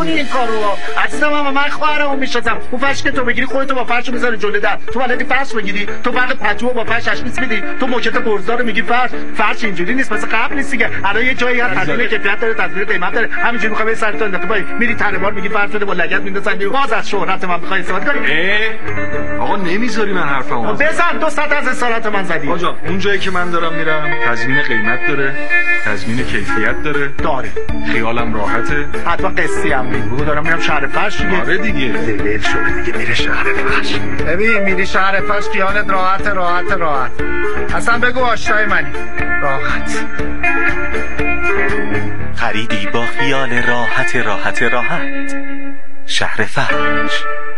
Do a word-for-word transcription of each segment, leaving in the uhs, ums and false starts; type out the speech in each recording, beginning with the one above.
کنی این کارو عزیزم. من من خواهرمو میشناسم. اون فرش که تو بگیری خودت با فرشو میذاری جلوی در، تو بلدی فرش بگیری؟ تو فقط پتو با فرش تشخیص میدی؟ تو موکت برزدار میگی فرش فرش اینجوری نیست مثل قبل نیست دیگه. الان یه جایی هست تضمین کیفیت داره، تضمین قیمت داره، همینجوری میخوای به سر تو انداخته پای میری تربار میگی فرش بده با لگد میندازن. باز از شهرت من میخوای استفاده کنی؟ آقا نمیذاری من حرفمو بزن. دو صد از اسارت من زدی. آقا اون جایی که من دارم میرم تضمین قیمت داره، تضمین کیفیت داره داره، خیالم راحته. حتما قصی هم میگو دارم میرم شهر فرش دیگه. آره دیگه دل شده دیگه میره شهر فرش. ببین میری شهر فرش خیالت راحت راحت راحت. اصلا بگو آشنای منی راحت. خریدی با خیال راحت راحت راحت. شهر فرش.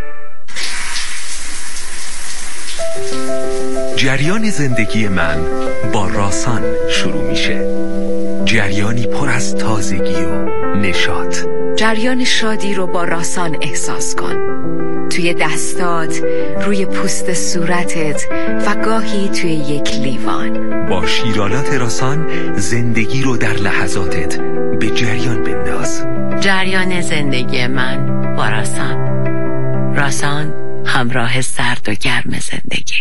جریان زندگی من با راسان شروع میشه. جریانی پر از تازگی و نشاط. جریان شادی رو با راسان احساس کن. توی دستات، روی پوست صورتت و گاهی توی یک لیوان. با شیرالات راسان زندگی رو در لحظاتت به جریان بنداز. جریان زندگی من با راسان. راسان، همراه سرد و گرم زندگی.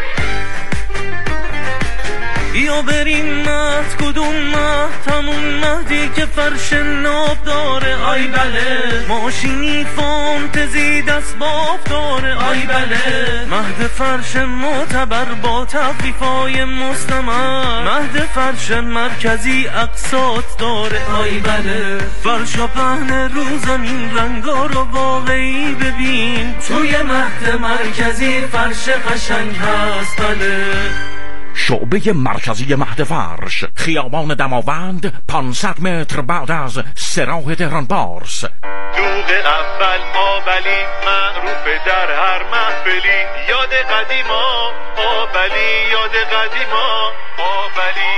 بیا بریم مهد کدوم مهد، همون مهدی که فرش ناب داره. آی بله ماشینی فانتزی دست باف داره. آی بله مهد فرش معتبر با تخفیفای مستمر. مهد فرش مرکزی اقساط داره. آی بله فرش و پهن رو زمین رنگا رو واقعی ببین. توی مهد مرکزی فرش قشنگ هست. بله شعبه مرکزی مهد فرش، خیابان دماوند، پانصد متر بعد از سراح تهران بارس. دوغ اول آبلی معروف در هر محفلی. یاد قدیما آبلی، یاد قدیما آبلی.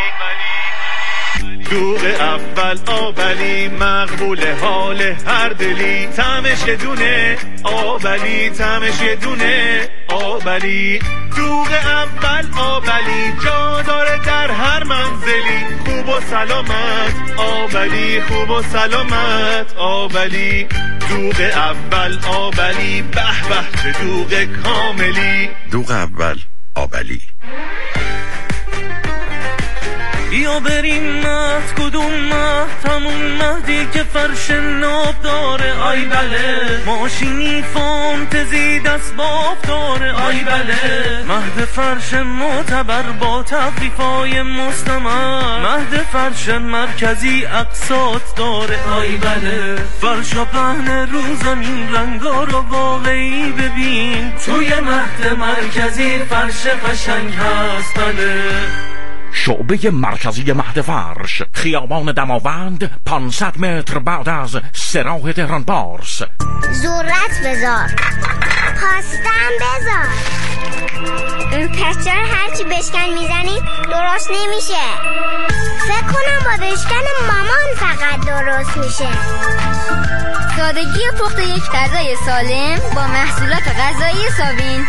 دوغ اول آبلی مقبول حال هر دلی. طعمش یه دونه آبلی، طعمش یه دونه آبلی. دوغ اول آبلی جا داره در هر منزلی. خوب و سلامت آبلی، خوب و سلامت آبلی. دوغ اول آبلی به به چه دوغ کاملی. دوغ اول آبلی. بیا بریم مهد کدوم مهد، همون مهدی که فرش ناب داره. آی بله ماشینی فانتزی دست باف داره. آی بله مهد فرش معتبر با تخفیفای مستمر. مهد فرش مرکزی اقساط داره. آی بله فرش و پهن رو زمین رنگا رو واقعی ببین. توی مهد مرکزی فرش قشنگ هست. بله شعبه مرکزی مهد فرش، خیابان دماوند، پانصد متر بعد از سراح تهران بارس. ذرت بذار، پاستم بذار. پس چرا هرچی بشکن میزنی درست نمیشه؟ فکر کنم با بشکن مامان فقط درست میشه. سادگی پخت یک غذای سالم با محصولات غذایی سابین.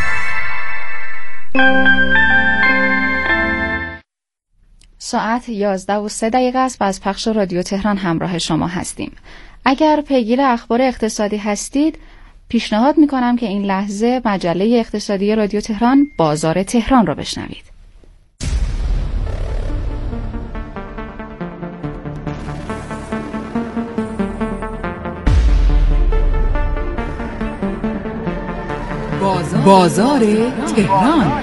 ساعت یازده و سه دقیقه است و از پخش رادیو تهران همراه شما هستیم. اگر پیگیر اخبار اقتصادی هستید، پیشنهاد میکنم که این لحظه مجله اقتصادی رادیو تهران بازار تهران را بشنوید. بازار, بازار تهران.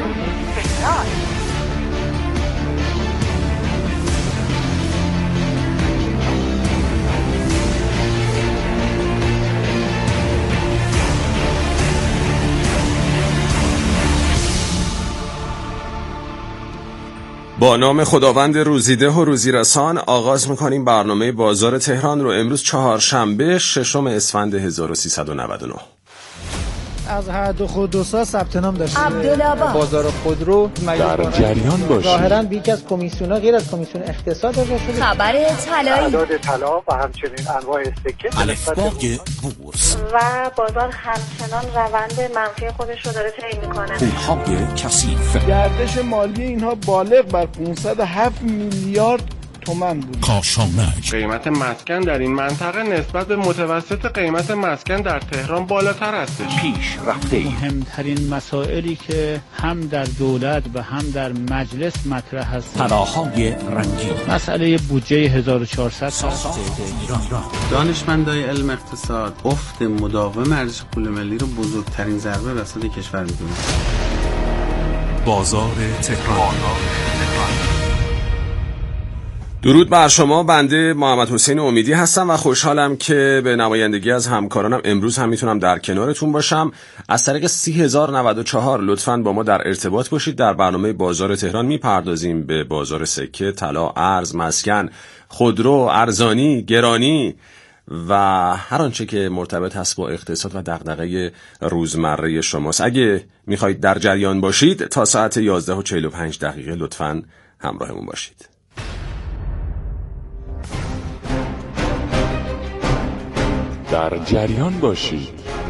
با نام خداوند روزیده و روزیرسان آغاز میکنیم برنامه بازار تهران رو. امروز چهارشنبه ششم اسفند هزار و سیصد و نود و نه. از هر دو خودروسا ثبت نام داشته. عبدالآباد بازار خودرو در جریان باشید. ظاهراً بیک از کمیسیون‌ها غیر از کمیسیون اقتصاد اجرا شده. خبر طلایی، اعداد طلا و همچنین انواع سکه، الفبای بورس و بازار همچنان روند منفی خودش رو داره طی می‌کنه. پول‌های کثیف. گردش مالی اینها بالغ بر پانصد و هفت میلیارد تومان بود. کاشانک قیمت مسکن در این منطقه نسبت به متوسط قیمت مسکن در تهران بالاتر هستش. پیش رفته ای. مهمترین مسائلی که هم در دولت و هم در مجلس مطرح هست طلاهای رنگی، مسئله بودجه هزار و چهارصد ساخت ایران. دانشمندای علم اقتصاد افت مداوم ارزش پول ملی رو بزرگترین ضربه به اقتصاد کشور می‌دونن. بازار تهران. درود بر شما، بنده محمد حسین امیدی هستم و خوشحالم که به نمایندگی از همکارانم امروز هم میتونم در کنارتون باشم. از طریق سی هزار و نود و چهار لطفاً با ما در ارتباط باشید. در برنامه بازار تهران میپردازیم به بازار سکه، طلا، ارز، مسکن، خودرو، ارزانی، گرانی و هر آنچه که مرتبط هست با اقتصاد و دغدغه روزمره شماست. اگه میخواید در جریان باشید تا ساعت یازده و چهل و پنج دقیقه لطفاً همراهمون باشید. در جریان باشید.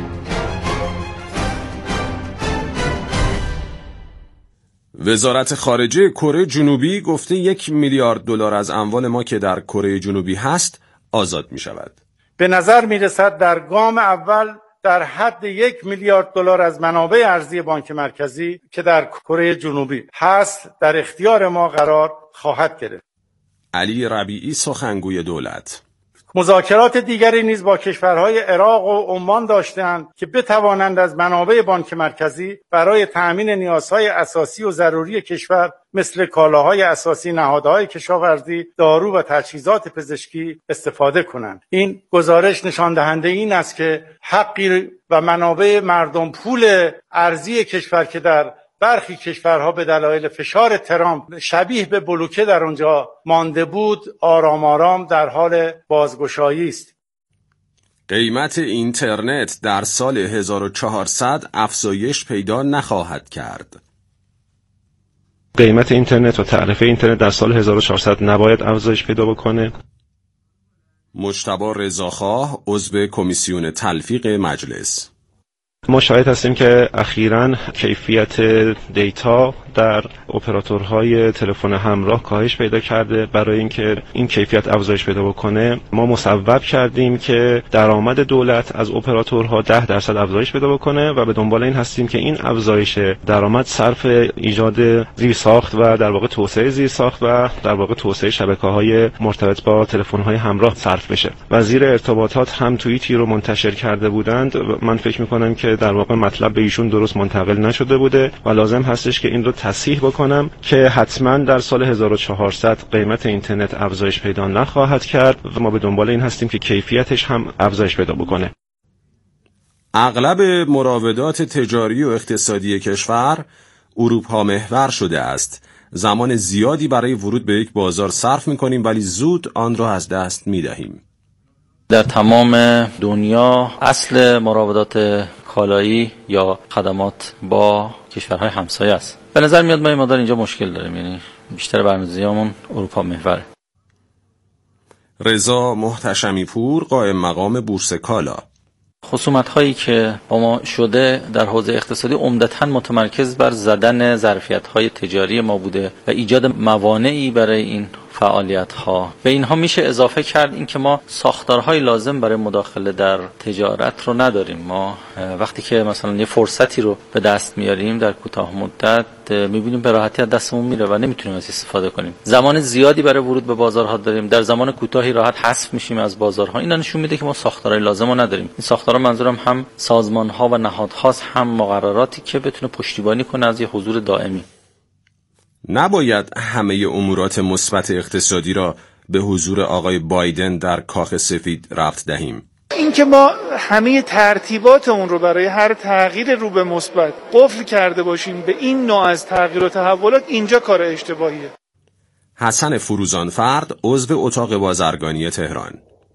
وزارت خارجه کره جنوبی گفته یک میلیارد دلار از اموال ما که در کره جنوبی هست آزاد می شود. به نظر می رسد در گام اول در حد یک میلیارد دلار از منابع ارزی بانک مرکزی که در کره جنوبی هست در اختیار ما قرار خواهد گرفت. علی ربیعی سخنگوی دولت: مذاکرات دیگری نیز با کشورهای عراق و عمان داشتند که بتوانند از منابع بانک مرکزی برای تأمین نیازهای اساسی و ضروری کشور مثل کالاهای اساسی، نهادهای کشاورزی، دارو و تجهیزات پزشکی استفاده کنند. این گزارش نشان دهنده این است که حقی و منابع مردم پول ارزی کشور که در برخی کشورها به دلایل فشار ترامپ شبیه به بلوکه در آنجا مانده بود، آرام آرام در حال بازگشایی است. قیمت اینترنت در سال هزار و چهارصد افزایش پیدا نخواهد کرد. قیمت اینترنت و تعرفه اینترنت در سال هزار و چهارصد نباید افزایش پیدا بکنه. مجتبی رضاخواه عضو کمیسیون تلفیق مجلس: ما شاهد هستیم که اخیراً کیفیت دیتا در اپراتورهای تلفن همراه کاهش پیدا کرده. برای اینکه این کیفیت افزایش پیدا بکنه ما مصوب کردیم که درآمد دولت از اپراتورها ده درصد افزایش پیدا بکنه و به دنبال این هستیم که این افزایش درآمد صرف ایجاد زیرساخت و در واقع توسعه زیرساخت و در واقع توسعه شبکه‌های مرتبط با تلفن‌های همراه صرف بشه. وزیر ارتباطات هم توییتی رو منتشر کرده بودند. من فکر می‌کنم که در واقع مطلب به ایشون درست منتقل نشده بوده و لازم هستش که این رو تصحیح بکنم که حتما در سال هزار و چهارصد قیمت اینترنت افزایش پیدا نخواهد کرد و ما به دنبال این هستیم که کیفیتش هم افزایش پیدا بکنه. اغلب مراودات تجاری و اقتصادی کشور اروپا محور شده است. زمان زیادی برای ورود به یک بازار صرف می‌کنیم ولی زود آن را از دست می‌دهیم. در تمام دنیا اصل مراودات کالایی یا خدمات با کشورهای همسایه است. به نظر میاد ما این مقدار اینجا مشکل داریم، یعنی بیشتر برنامه‌ریزیامون اروپا محوره. رضا محتشمی پور قائم مقام بورس کالا: خصومت هایی که با ما شده در حوزه اقتصادی عمدتاً متمرکز بر زدن ظرفیت های تجاری ما بوده و ایجاد موانعی برای این فعالیت ها. به اینها میشه اضافه کرد اینکه ما ساختارهای لازم برای مداخله در تجارت رو نداریم. ما وقتی که مثلا یه فرصتی رو به دست میاریم در کوتاه مدت میبینیم به راحتی از دستمون میره و نمیتونیم از استفاده کنیم. زمان زیادی برای ورود به بازارها داریم، در زمان کوتاهی راحت حذف میشیم از بازارها. اینا نشون میده که ما ساختارهای لازم رو نداریم. این ساختارها منظورم هم سازمان‌ها و نهادهاست، هم مقرراتی که بتونه پشتیبانی کنه از یه حضور دائمی. نباید همه امورات مثبت اقتصادی را به حضور آقای بایدن در کاخ سفید ربط دهیم. اینکه ما همه ترتیبات اون رو برای هر تغییر رو به مثبت قفل کرده باشیم به این نوع از تغییر و تحولات، اینجا کار اشتباهیه. حسن فروزانفرد عضو اتاق بازرگانی تهران: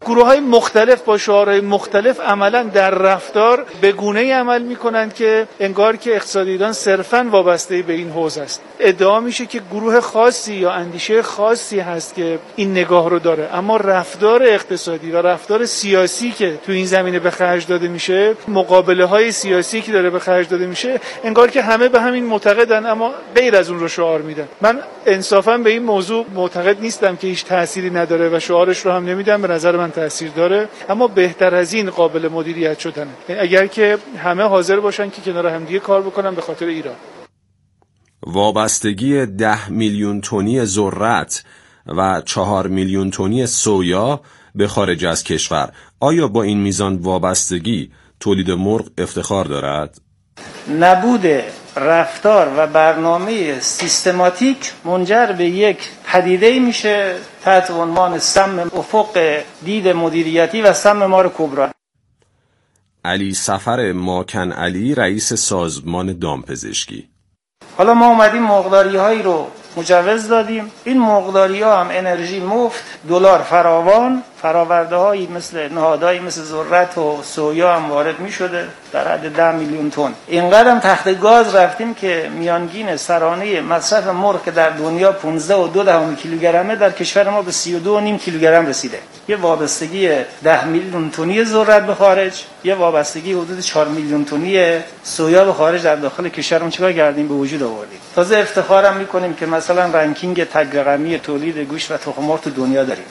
گروه‌های مختلف با شعارهای مختلف عملاً در رفتار به گونه‌ای عمل می‌کنند که انگار که اقتصاد ایران صرفاً وابسته به این حوزه است. ادعا میشه که گروه خاصی یا اندیشه خاصی هست که این نگاه رو داره، اما رفتار اقتصادی و رفتار سیاسی که تو این زمینه به خرج داده میشه، مقابله‌های سیاسی که داره به خرج داده میشه، انگار که همه به همین معتقدن اما غیر از اون رو شعار میدن. من انصافاً به این موضوع معتقد نیستم که هیچ تأثیری نداره و شعارش رو هم نمیدم. به نظر من تأثیر داره، اما بهتر از این قابل مدیریت شدنه. اگر که همه حاضر باشن که کنار هم دیگه کار بکنن به خاطر ایران. وابستگی ده میلیون تنی ذرت و چهار میلیون تنی سویا به خارج از کشور، آیا با این میزان وابستگی تولید مرغ افتخار دارد؟ نبود رفتار و برنامه سیستماتیک منجر به یک پدیده میشه تحت عنوان سم افق دید مدیریتی و سم مار کبرا. علی سفر ماکن علی، رئیس سازمان دامپزشکی. حالا ما اومدیم مرغداری هایی رو مجوز دادیم. این مرغداری ها هم انرژی مفت، دلار فراوان، فراورده هایی مثل نهادهایی مثل ذرت و سویا هم وارد می شده در حد ده میلیون تن. اینقدر هم تخت گاز رفتیم که میانگین سرانه مصرف مرغ که در دنیا پانزده و دو دهم کیلوگرمه، در کشور ما به سی و دو و نیم کیلوگرم رسیده. یه وابستگی ده میلیون تنی ذرت به خارج، یه وابستگی حدود چهار میلیون تنی سویا به خارج در داخل کشورمون چیکار کردیم به وجود آوردیم. تازه افتخارم می‌کنیم که مثلا رنکینگ تگ رقمی تولید گوشت و تخم مرغ تو دنیا داریم.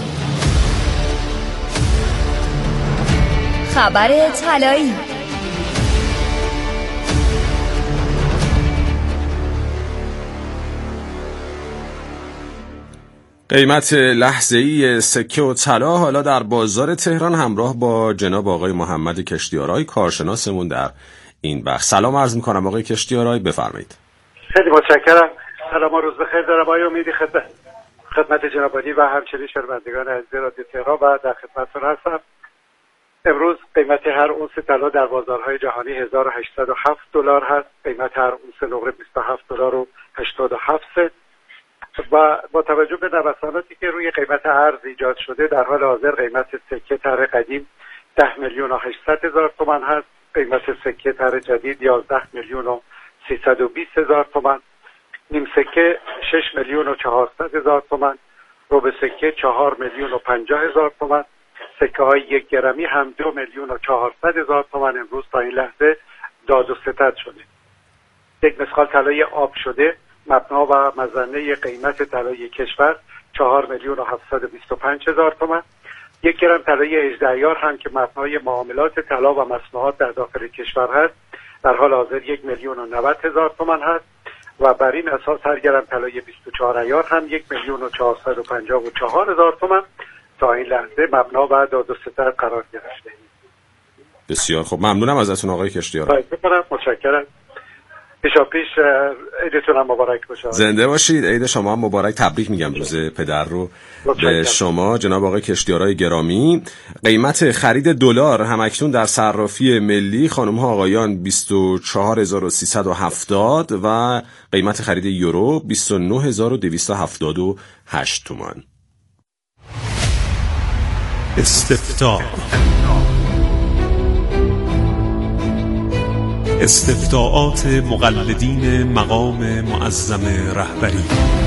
خبر طلایی. قیمت لحظه‌ای سکه و طلا حالا در بازار تهران، همراه با جناب آقای محمد کشتیارای، کارشناسمون در این بخش. سلام عرض می‌کنم آقای کشتیارای، بفرمایید. خیلی متشکرم. سلام و روز بخیر دارم آقای امیدی، خدمت خدمت جناب عالی و همچنین شنوندگان عزیز رادیو تهران و در خدمتتون هستم. امروز قیمت هر اونس طلا در بازارهای جهانی هزار و هشتصد و هفت دلار هست. قیمت هر اونس نقره بیست و هفت دلار و هشتاد و هفت سنت و با توجه به نوساناتی که روی قیمت ارز ایجاد شده، در حال حاضر قیمت سکه طرح قدیم ده میلیون و هشتصد هزار تومان هست. قیمت سکه طرح جدید یازده میلیون و سیصد و بیست هزار تومان. نیم سکه شش میلیون و چهارصد هزار تومان. ربع سکه چهار میلیون و پنجاه هزار تومان. سکه های یک گرمی هم دو میلیون و چهارصد هزار تومان امروز تا این لحظه داد و ستد شده. یک مسخال طلای آب شده مبنا و مظنه قیمت طلای کشور چهار میلیون و هفتصد و بیست و پنج هزار تومان. یک گرم طلای هجده عیار هم که مبنای معاملات طلا و مصنوعات در داخل کشور هست، در حال حاضر یک میلیون و نود هزار تومان هست و بر این اساس هر گرم طلای بیست و چهار عیار هم یک میلیون و چهارصد و پنجاه و چهار هزار تومان تا این لحظه مبنا و داد و ستد قرار گرفته. بسیار خوب، ممنونم ازتون آقای کشتیارای. متشکرم. پیشا پیش عیدتون هم مبارک باشه. زنده باشید. عید شما هم مبارک. تبریک میگم روز پدر رو به شما جناب آقای کشتیارای گرامی. قیمت خرید دلار همکنون در صرافی ملی خانم ها آقایان بیست و چهار هزار و سیصد و هفتاد و قیمت خرید یورو بیست و نه هزار و دویست و هفتاد و هشت تومان. استفتاء استفتاءات مقلدین مقام معظم رهبری.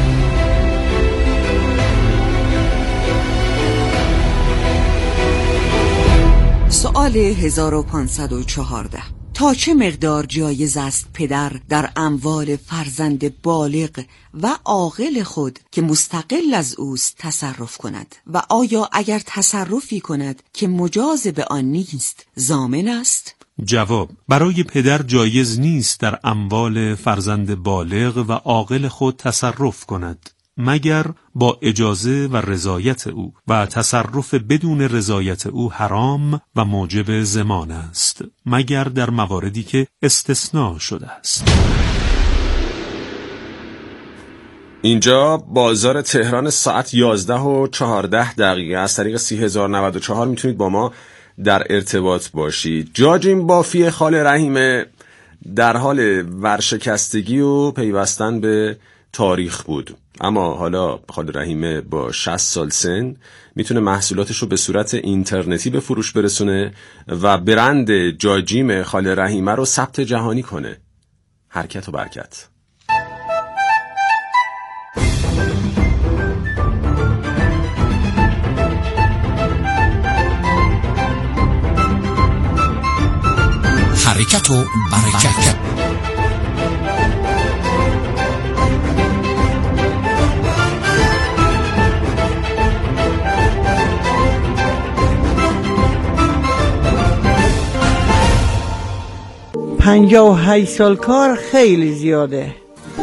سؤال هزار و پانصد و چهارده. تا چه مقدار جایز است پدر در اموال فرزند بالغ و عاقل خود که مستقل از اوست تصرف کند و آیا اگر تصرفی کند که مجاز به آن نیست ضامن است؟ جواب: برای پدر جایز نیست در اموال فرزند بالغ و عاقل خود تصرف کند مگر با اجازه و رضایت او و تصرف بدون رضایت او حرام و موجب ضمان است مگر در مواردی که استثناء شده است. اینجا بازار تهران ساعت یازده و چهارده دقیقه. از طریق سی هزار و نود و چهار میتونید با ما در ارتباط باشید. جاجیم بافی خال رحیمه در حال ورشکستگی و پیوستن به تاریخ بود. اما حالا خاله رحیمه با شصت سال سن میتونه محصولاتش رو به صورت اینترنتی به فروش برسونه و برند جاجیم خاله رحیمه رو ثبت جهانی کنه. حرکت و برکت. حرکت و برکت. پنجاه و هشت سال کار خیلی زیاده.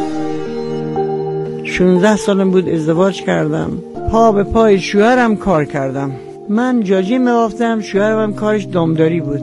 شانزده سالم بود ازدواج کردم. پا به پای شوهرم کار کردم. من جاجی می‌بافتم، شوهرم کارش دامداری بود.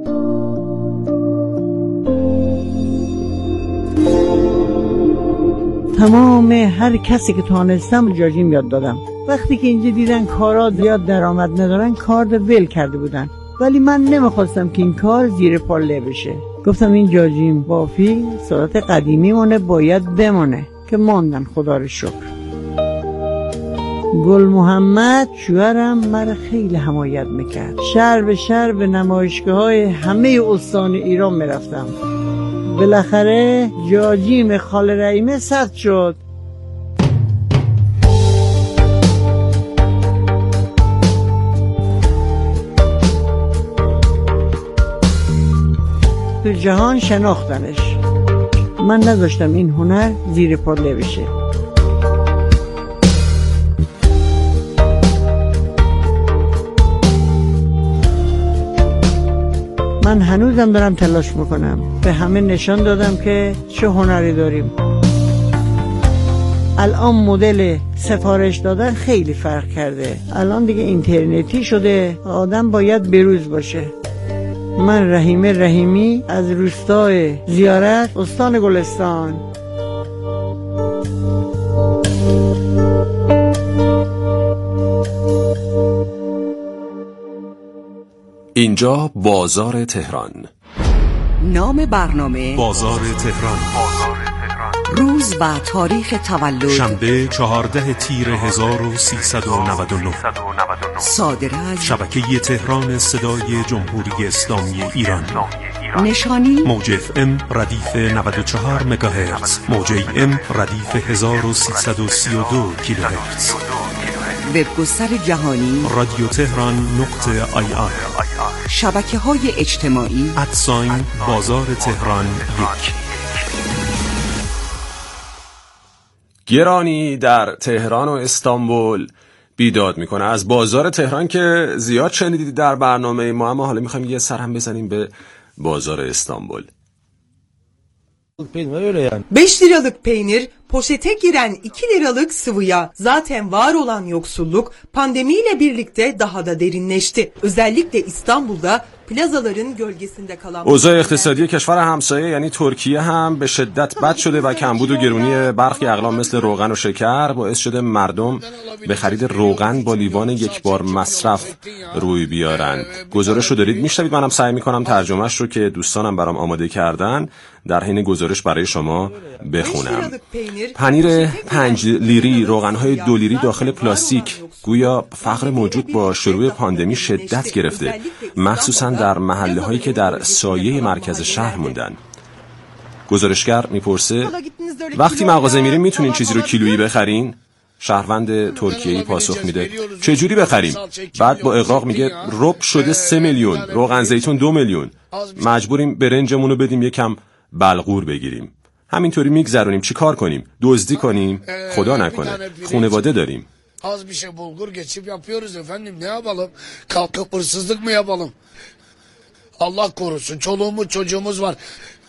تمام هر کسی که تانستم جاجیم یاد دادم. وقتی که اینجا دیدن کارا زیاد درآمد ندارن، کار رو ول کرده بودن. ولی من نمیخواستم که این کار زیر پا له بشه. گفتم این جاجیم بافی سنت قدیمی مونه، باید بمونه، که ماندن خدا رو شکر. گل محمد شوهرم مرا خیلی حمایت میکرد. شهر به شهر به نمایشگاه های همه استان ایران میرفتم. بالاخره جاجیم خاله رحیمه ثبت شد. تو جهان شناختنش. من نداشتم این هنر زیر پا له بشه. من هنوزم دارم تلاش میکنم. به همه نشان دادم که چه هنری داریم. الان مدل سفارش دادن خیلی فرق کرده. الان دیگه اینترنتی شده، آدم باید بروز باشه. من رحیمه رحیمی از روستای زیارت استان گلستان. اینجا بازار تهران. نام برنامه بازار تهران. روز و تاریخ تولد شنبه چهاردهم تیر هزار و سیصد و نود و نه. صادر از شبکه تهران صدای جمهوری اسلامی ایران. نشانی موج اف ام ردیف نود و چهار مگاهرتز، موج ای ام ردیف هزار و سیصد و سی و دو کیلوهرتز. وبگستر جهانی رادیو تهران نقطه آی آر. شبکه های اجتماعی ادساین بازار تهران یک. گرانی در تهران و استانبول بیداد میکنه از بازار تهران که زیاد شنیدید در برنامه ما، اما حالا میخوایم یه سر هم بزنیم به bozar İstanbul. beş liralık peynir, poşete giren iki liralık sıvıya zaten var olan yoksulluk pandemiyle birlikte daha da derinleşti. Özellikle İstanbul'da plazaların gölgesinde kalan اوضاع اقتصادی کشور همسایه یعنی ترکیه هم به شدت بد شده و کمبود و گرونی برخی اقلام مثل روغن و شکر باعث شده مردم به خرید روغن با لیوان یک بار مصرف روی بیارند. گزارش رو دارید میشنوید، منم سعی میکنم ترجمهش رو که دوستانم برام آماده کردن در حین گزارش برای شما بخونم. پنیر پنج لیری، روغن‌های دو لیری داخل پلاستیک. گویا فقر موجود با شروع پاندمی شدت گرفته، مخصوصاً در محله‌هایی که در سایه مرکز شهر موندن. گزارشگر میپرسه وقتی مغازه میریم میتونین چیزی رو کیلویی بخرین؟ شهروند ترکیه‌ای پاسخ میده چه جوری بخریم؟ بعد با اغراق میگه رب شده سه میلیون، روغن زیتون دو میلیون، مجبوریم برنجمون رو بدیم یکم بلغور بگیریم. همینطوری میگذرونیم. چی کار کنیم؟ دزدی کنیم؟ خدا نکنه، خانواده داریم. Az bir şey bulgur geçip yapıyoruz efendim, ne yapalım? Kalkıp hırsızlık mı yapalım? Allah korusun, çoluğumuz çocuğumuz var.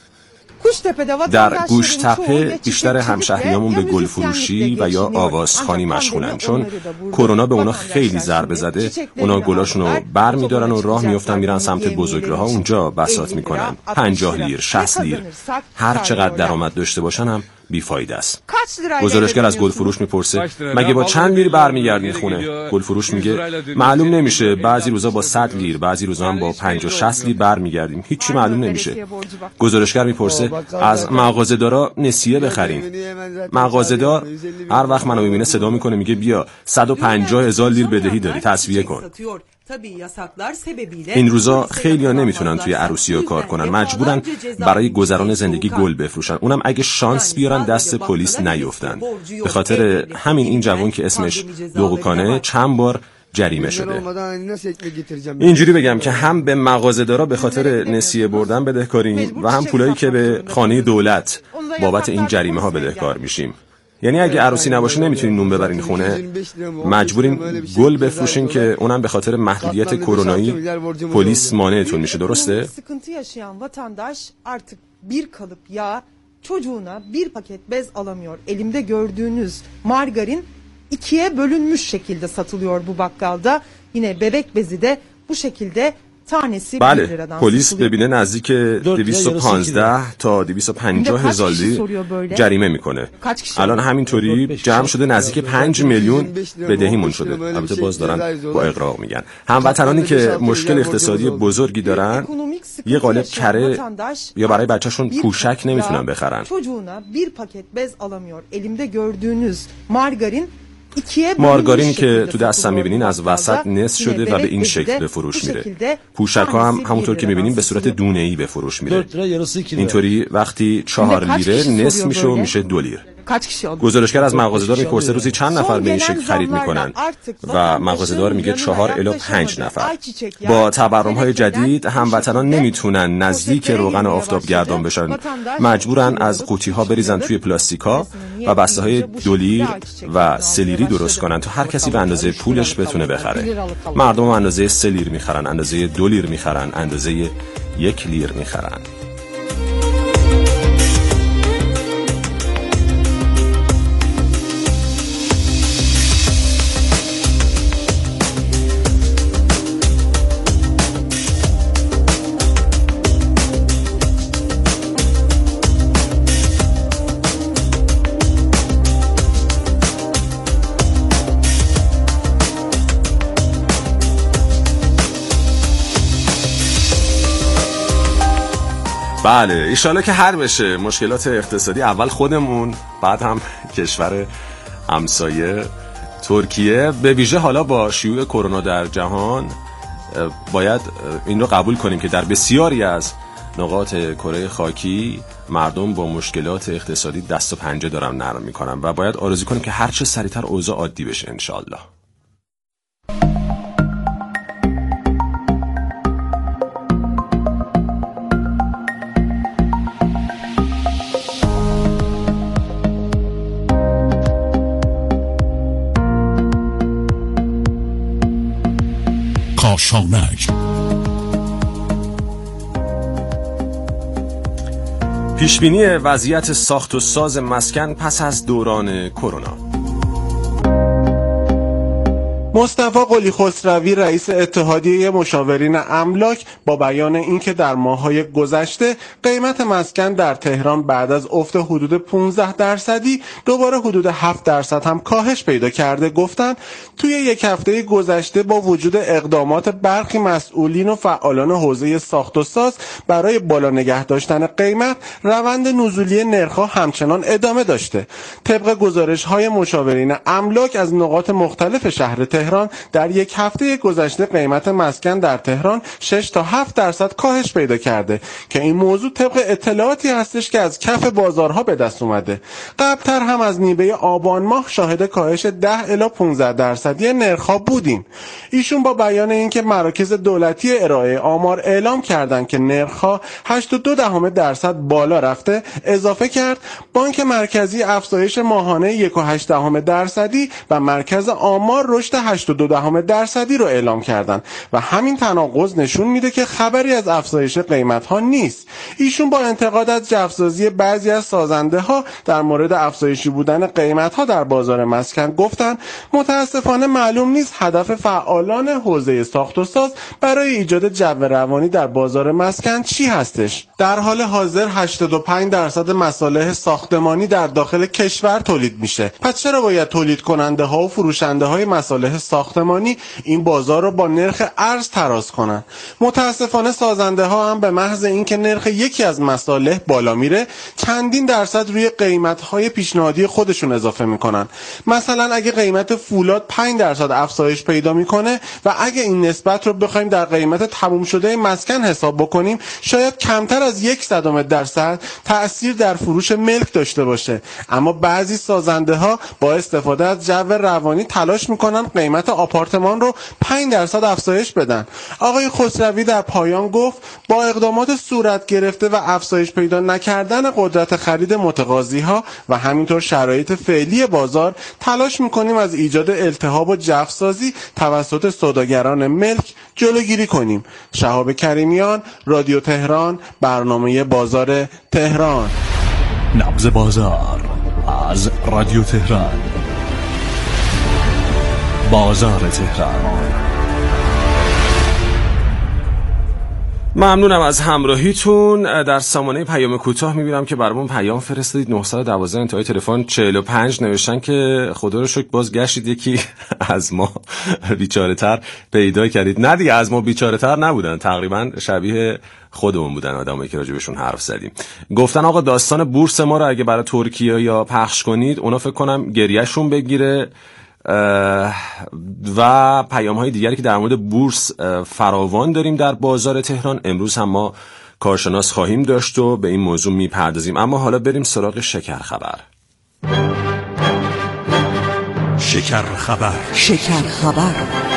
در گوشتپه بیشتر همشهریامون به گل فروشی و یا آوازخوانی مشغولن، چون کرونا به اونا خیلی ضربه زده. اونا گلاشونو بر میدارن و راه میفتن میرن سمت بزرگراها، اونجا بساط میکنن. پنجاه لیر، شصت لیر، هر چقدر درآمد داشته باشن هم بیفایده است. گزارشگر از گلفروش میپرسه مگه با چند لیر برمیگردین خونه؟ گلفروش میگه معلوم نمیشه، بعضی روزا با صد لیر، بعضی روزا هم با پنجاه شصت لیر برمیگردیم، هیچی معلوم نمیشه. گزارشگر میپرسه از مغازه‌دارا نسیه بخرین. مغازه‌دار هر وقت منو میبینه صدا میکنه میگه بیا صد و پنجاه هزار لیر بدهی داری تسویه کن. این روزا خیلی‌ها نمیتونن توی عروسی‌ها کار کنن، مجبورن برای گذران زندگی گل بفروشن، اونم اگه شانس بیارن دست پلیس نیفتن. به خاطر همین این جوان که اسمش دوقوکانه چند بار جریمه شده. اینجوری بگم که هم به مغازه‌دارا به خاطر نسیه بردن بدهکاریم و هم پولایی که به خانه دولت بابت این جریمه ها بدهکار میشیم. یعنی اگه عروسی نباشه نمیتونین نون ببرین خونه، مجبورین گل بفروشین که اونم به خاطر محدودیت کرونایی پلیس مانعتون میشه. درسته؟ Sıkıntı yaşayan vatandaş artık bir kalıp yağ çocuğuna bir paket bez alamıyor. Elimde gördüğünüz margarin ikiye bölünmüş şekilde satılıyor bu bakkalda. Yine bebek bezi de bu şekilde tanesi bir بله، liradan پلیس satılıyor. ببینه نزدیک دویست و پانزده تا دویست و پنجاه هزار لیر جریمه میکنه. الان همینطوری جمع شده نزدیک پنج میلیون بدهیمون شده. البته باز دارن با اغراق میگن. هموطنانی که مشکل اقتصادی بزرگی دارن یه قالب کره یا برای بچه‌شون پوشک نمیتونن بخرن. Çocuğuna bir paket bez alamıyor. Elimde gördüğünüz margarin مارگارینی که تو دستم میبینین از وسط نصف شده و به این شکل به فروش میره. پوشک ها هم همونطور که میبینین به صورت دونه‌ای به فروش میره. اینطوری وقتی چهار لیره نصف میشه و میشه دو لیر. گزارشگر از مغازه‌دار میپرسه روزی چند نفر به این شکل خرید میکنن و مغازه‌دار میگه چهار الی پنج نفر. با تورم‌های جدید هموطنان نمیتونن نزدیک روغن آفتابگردان بشن، مجبورن از قوطی‌ها بریزن توی پلاستیک‌ها و بسته‌های دو لیر و سه لیری درست کنن تا هر کسی به اندازه پولش بتونه بخره. مردم اندازه سه لیر میخرن، اندازه دو لیر میخرن، اندازه یک لیر میخرن. بله، ایشالا که حل بشه مشکلات اقتصادی، اول خودمون بعد هم کشور همسایه ترکیه. به ویژه حالا با شیوع کرونا در جهان باید این رو قبول کنیم که در بسیاری از نقاط کره خاکی مردم با مشکلات اقتصادی دست و پنجه دارن نرم میکنن و باید آرزو کنیم که هر چه سریعتر اوضاع عادی بشه انشالله. کاشانک پیشبینی وضعیت ساخت و ساز مسکن پس از دوران کرونا. مصطفی قلی خسروی رئیس اتحادیه مشاورین املاک با بیان اینکه در ماه‌های گذشته قیمت مسکن در تهران بعد از افت حدود پانزده درصدی دوباره حدود هفت درصد هم کاهش پیدا کرده، گفتند توی یک هفته گذشته با وجود اقدامات برخی مسئولین و فعالان حوزه ساخت و ساز برای بالا نگه داشتن قیمت، روند نزولی نرخ‌ها همچنان ادامه داشته. طبق گزارش‌های مشاورین املاک از نقاط مختلف شهر تهران تهران در یک هفته گذشته قیمت مسکن در تهران شش تا هفت درصد کاهش پیدا کرده که این موضوع طبق اطلاعاتی هستش که از کف بازارها به دست اومده. قبلتر هم از نیمه آبان ماه شاهد کاهش ده الی پانزده درصدی نرخ‌ها بودیم. ایشون با بیان اینکه مراکز دولتی ارائه آمار اعلام کردند که نرخ‌ها هشت و دو دهم درصد بالا رفته، اضافه کرد بانک مرکزی افزایش ماهانه یک و هشت دهم درصدی و مرکز آمار رشد هشت و دو دهم درصدی رو اعلام کردن و همین تناقض نشون میده که خبری از افزایش قیمت ها نیست. ایشون با انتقاد از جفسازی بعضی از سازنده ها در مورد افزایشی بودن قیمت ها در بازار مسکن گفتن متاسفانه معلوم نیست هدف فعالان حوزه ساخت و ساز برای ایجاد جو روانی در بازار مسکن چی هستش. در حال حاضر هشتاد و پنج درصد مصالح ساختمانی در داخل کشور تولید میشه. پس چرا باید تولید کننده ها و فروشنده های مصالح ساختمانی این بازار رو با نرخ ارز تراز کنن؟ متاسفانه سازنده ها هم به محض اینکه نرخ یکی از مصالح بالا میره چندین درصد روی قیمت های پیشنهادی خودشون اضافه میکنن. مثلا اگه قیمت فولاد پنج درصد افزایش پیدا میکنه و اگه این نسبت رو بخوایم در قیمت تموم شده مسکن حساب بکنیم شاید کمتر از یک صدم درصد تأثیر در فروش ملک داشته باشه. اما بعضی سازنده ها با استفاده از جو روانی تلاش میکنن قیمت آپارتمان رو پنج درصد افزایش بدن. آقای خسروی در پایان گفت با اقدامات صورت گرفته و افزایش پیدا نکردن قدرت خرید متقاضی ها و همینطور شرایط فعلی بازار تلاش میکنیم از ایجاد التهاب و جفسازی توسط سوداگران ملک جلوگیری کنیم. شهاب کریمیان، رادیو تهران، برنامه بازار تهران. نبض بازار از رادیو تهران. بازار تهران. ممنونم از همراهیتون. در سامانه پیام کوتاه میبینم که برامون پیام فرستادید. نه یک دو انتهای تلفن چهل و پنج نوشتن که خدا رو شکر باز گشتید یکی از ما بیچاره تر پیدا کردید. نه دیگه از ما بیچاره تر نبودن، تقریبا شبیه خودمون بودن آدمایی که راجع بهشون حرف زدیم. گفتن آقا داستان بورس ما رو اگه برای ترکیه یا پخش کنید اونا فکر کنم گریهشون بگیره و پیام های دیگری که در مورد بورس فراوان داریم در بازار تهران. امروز هم ما کارشناس خواهیم داشت و به این موضوع میپردازیم. اما حالا بریم سراغ شکر خبر. شکر خبر. شکر خبر.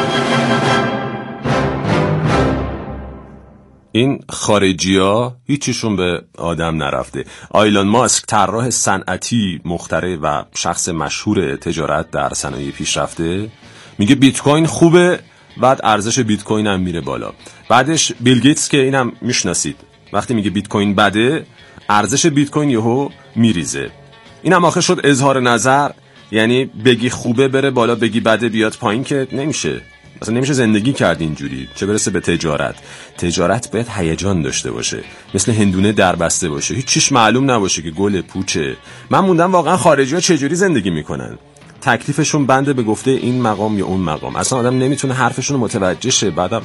این خارجی‌ها هیچیشون به آدم نرفته. آیلان ماسک طراح صنعتی مخترع و شخص مشهور تجارت در صنایع پیشرفته میگه بیت کوین خوبه، بعد ارزش بیت کوین هم میره بالا. بعدش بیل گیتس که اینم میشناسید وقتی میگه بیت کوین بده ارزش بیت کوین یهو میریزه. اینم آخه شد اظهار نظر، یعنی بگی خوبه بره بالا بگی بده بیاد پایین که نمیشه. اصلا نمیشه زندگی کرد اینجوری، چه برسه به تجارت. تجارت باید هیجان داشته باشه، مثل هندونه دربسته باشه، هیچ چیش معلوم نباشه که گل پوچه. من موندم واقعا خارجی‌ها چجوری زندگی میکنن. تکلیفشون بنده به گفته این مقام یا اون مقام. اصلا آدم نمیتونه حرفشون رو متوجه شه، بعدم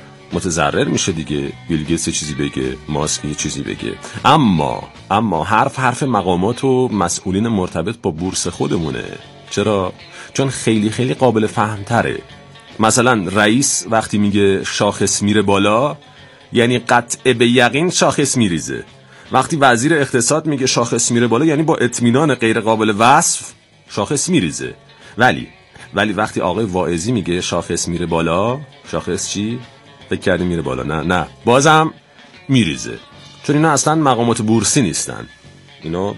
متضرر میشه دیگه. بیل گیتس چیزی بگه، ماسک یه چیزی بگه. اما اما حرف حرف مقامات و مسئولین مرتبط با بورس خودمونه. چرا؟ چون خیلی خیلی قابل فهم‌تره. مثلا رئیس وقتی میگه شاخص میره بالا یعنی قطع به یقین شاخص میریزه. وقتی وزیر اقتصاد میگه شاخص میره بالا یعنی با اطمینان غیر قابل وصف شاخص میریزه. ولی ولی وقتی آقای واعظی میگه شاخص میره بالا، شاخص چی؟ فکر کردی میره بالا؟ نه نه بازم میریزه. چون اینا اصلا مقامات بورسی نیستن، اینا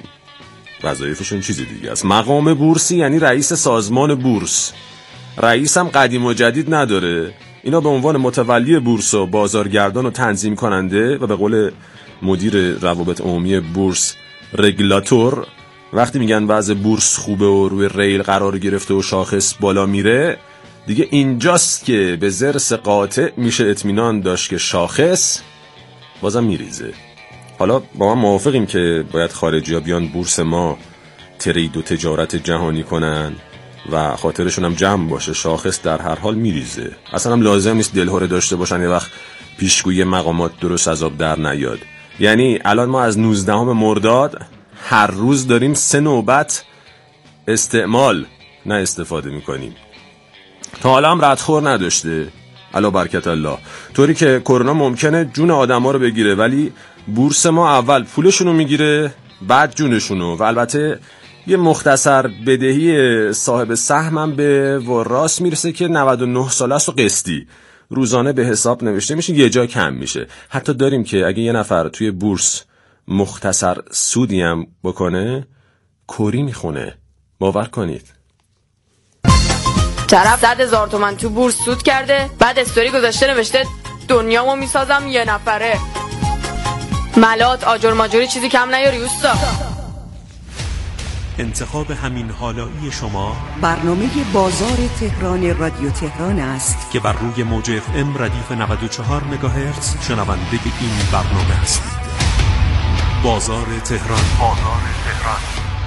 وظایفشون چیزی دیگه است. مقام بورسی یعنی رئیس سازمان بورس. رئیس هم قدیم و جدید نداره. اینا به عنوان متولی بورس و بازارگردان و تنظیم کننده و به قول مدیر روابط عمومی بورس رگولاتور وقتی میگن وضع بورس خوبه و روی ریل قرار گرفته و شاخص بالا میره، دیگه اینجاست که به ضرس قاطع میشه اطمینان داشت که شاخص بازم میریزه. حالا با من موافقیم که باید خارجی‌ها بیان بورس ما ترید و تجارت جهانی کنن و خاطرشون هم جمع باشه، شاخص در هر حال میریزه. اصلا هم لازم نیست دلهره داشته باشن یه وقت پیشگویی مقامات درست از آب در نیاد. یعنی الان ما از نوزدهم مرداد هر روز داریم سه نوبت استعمال نه استفاده میکنیم. تا حالا هم ردخور نداشته، الا برکت الله. طوری که کرونا ممکنه جون آدما رو بگیره ولی بورس ما اول پولشونو میگیره بعد جونشونو، و البته یه مختصر بدهی صاحب سهمم به وراث میرسه که نود و نه ساله است و قسطی روزانه به حساب نوشته میشه، یه جا کم میشه. حتی داریم که اگه یه نفر توی بورس مختصر سودی هم بکنه کوری میخونه، باور کنید. طرف صد هزار تومن تو بورس سود کرده، بعد استوری گذاشته نوشته دنیامو میسازم یه نفره. ملات آجر ماجوری چیزی کم نیاری اوستا. انتخاب همین حالایی شما برنامه بازار تهران رادیو تهران است که بر روی موج اف ام ردیف نود و چهار مگاهرتز شنونده این برنامه هستید. بازار تهران. بازار تهران.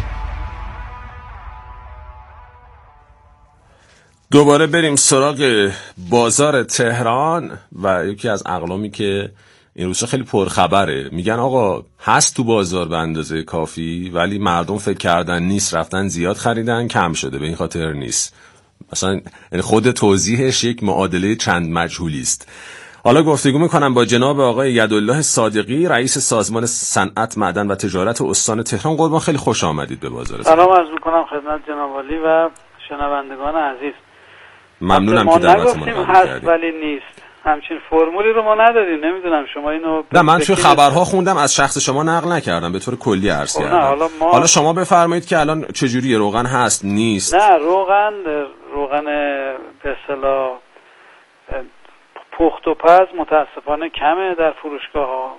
دوباره بریم سراغ بازار تهران و یکی از اقلامی که این روزا خیلی پرخبره. میگن آقا هست تو بازار به اندازه کافی، ولی مردم فکر کردن نیست، رفتن زیاد خریدن، کم شده، به این خاطر نیست. مثلا خود توضیحش یک معادله چند مجهولی است. حالا گفتگو میکنم با جناب آقای یدالله صادقی، رئیس سازمان صنعت معدن و تجارت استان تهران. قربان خیلی خوش آمدید به بازار تهران. سلام عرض میکنم خدمت جناب عالی و شنوندگان عزیز. ممنونم که دعوتمون رو قبول کردید. ولی نیست، همچین فرمولی رو ما نداریم. نمیدونم شما اینو نه، من توی خبرها خوندم، از شخص شما نقل نکردم، به طور کلی عرض کردم. حالا, ما... حالا شما بفرمایید که الان چجوری روغن هست نیست؟ نه روغن روغن به اصطلاح پخت و پز متاسفانه کمه در فروشگاه ها